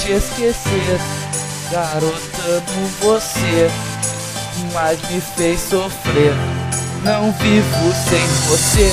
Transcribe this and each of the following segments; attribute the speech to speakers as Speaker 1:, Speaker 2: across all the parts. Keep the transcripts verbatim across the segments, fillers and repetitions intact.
Speaker 1: te esquecer. Garota, amo você, mas me fez sofrer. Não vivo sem você,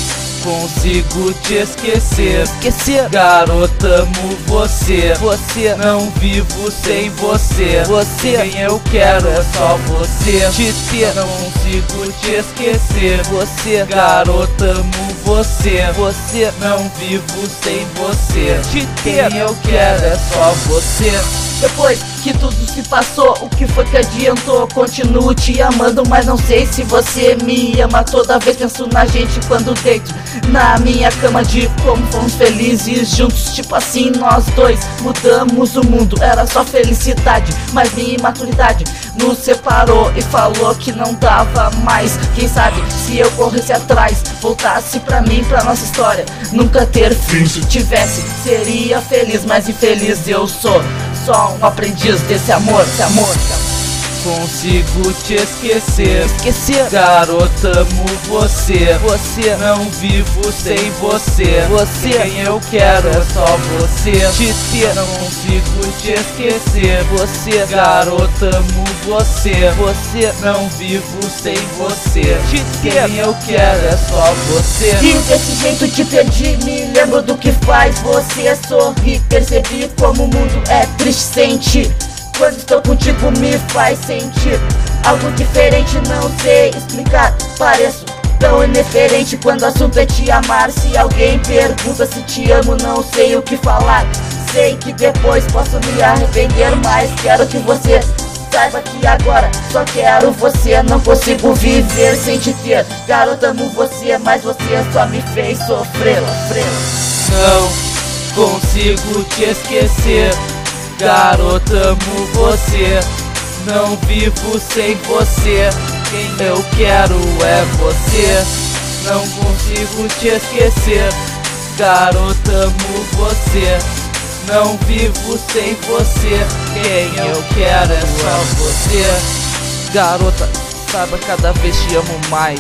Speaker 1: consigo te esquecer. Esquecer. Garota, amo você, você. Não vivo sem você, você. Quem eu quero é só você. Te ter. Não consigo te esquecer, você. Garota, amo você, você. Não vivo sem você. Te ter. Quem eu quero é só você.
Speaker 2: Depois que tudo se passou, o que foi que adiantou? Continuo te amando, mas não sei se você me ama. Toda vez penso na gente quando deito na minha cama, de como fomos felizes juntos. Tipo assim, nós dois mudamos o mundo. Era só felicidade, mas minha imaturidade nos separou e falou que não dava mais. Quem sabe se eu corresse atrás, voltasse pra mim, pra nossa história nunca ter fim. Se tivesse, seria feliz, mas infeliz eu sou só um aprendiz desse amor, esse amor, esse amor.
Speaker 1: Consigo te esquecer,
Speaker 2: esquecer.
Speaker 1: Garota, amo você,
Speaker 2: você.
Speaker 1: Não vivo sem você,
Speaker 2: você.
Speaker 1: Quem eu quero é só você.
Speaker 2: Te ter.
Speaker 1: Não consigo te esquecer,
Speaker 2: você.
Speaker 1: Garota, amo você,
Speaker 2: você.
Speaker 1: Não vivo sem você.
Speaker 2: Te ter.
Speaker 1: Quem eu quero é só você.
Speaker 2: E desse jeito te perdi, me lembro do que faz você sorrir. Percebi como o mundo é triste sem ti. Quando estou contigo me faz sentir algo diferente, não sei explicar. Pareço tão indiferente quando o assunto é te amar. Se alguém pergunta se te amo, não sei o que falar. Sei que depois posso me arrepender, mas quero que você saiba que agora só quero você. Não consigo viver sem te ter. Garota, amo você, mas você só me fez sofrer, sofrer.
Speaker 1: Não consigo te esquecer. Garota, amo você, não vivo sem você. Quem eu quero é você. Não consigo te esquecer. Garota, amo você, não vivo sem você. Quem eu quero é só você. Garota, saiba, cada vez te amo mais.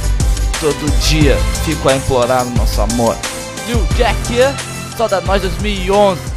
Speaker 1: Todo dia fico a implorar o nosso amor. Lil Jack, só da nós dois mil e onze.